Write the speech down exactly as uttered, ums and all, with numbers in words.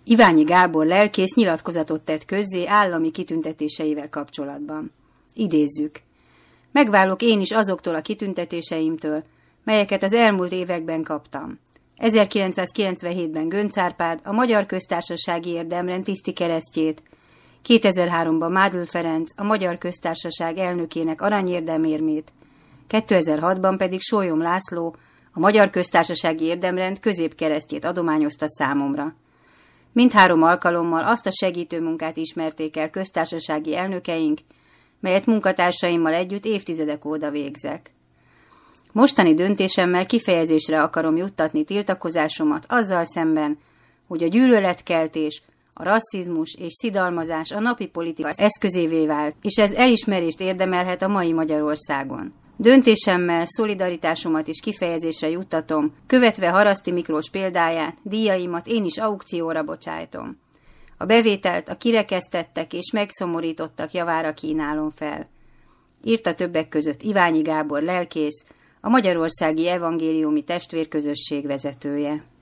Iványi Gábor lelkész nyilatkozatot tett közzé állami kitüntetéseivel kapcsolatban. Idézzük. Megválok én is azoktól a kitüntetéseimtől, melyeket az elmúlt években kaptam. ezerkilencszázkilencvenhétben Göncz Árpád a Magyar Köztársasági Érdemrend tisztikeresztjét, kétezer-háromban Mádl Ferenc a Magyar Köztársaság elnökének aranyérdemérmét, kétezer-hatban pedig Sólyom László a Magyar Köztársasági Érdemrend középkeresztjét adományozta számomra. Mindhárom alkalommal azt a segítő munkát ismerték el köztársasági elnökeink, melyet munkatársaimmal együtt évtizedek óta végzek. Mostani döntésemmel kifejezésre akarom juttatni tiltakozásomat azzal szemben, hogy a gyűlöletkeltés, a rasszizmus és szidalmazás a napi politika eszközévé vált, és ez elismerést érdemelhet a mai Magyarországon. Döntésemmel szolidaritásomat is kifejezésre juttatom, követve Haraszti Miklós példáját, díjaimat én is aukcióra bocsájtom. A bevételt a kirekesztettek és megszomorítottak javára kínálom fel. Írta többek között Iványi Gábor lelkész, a Magyarországi Evangéliumi Testvérközösség vezetője.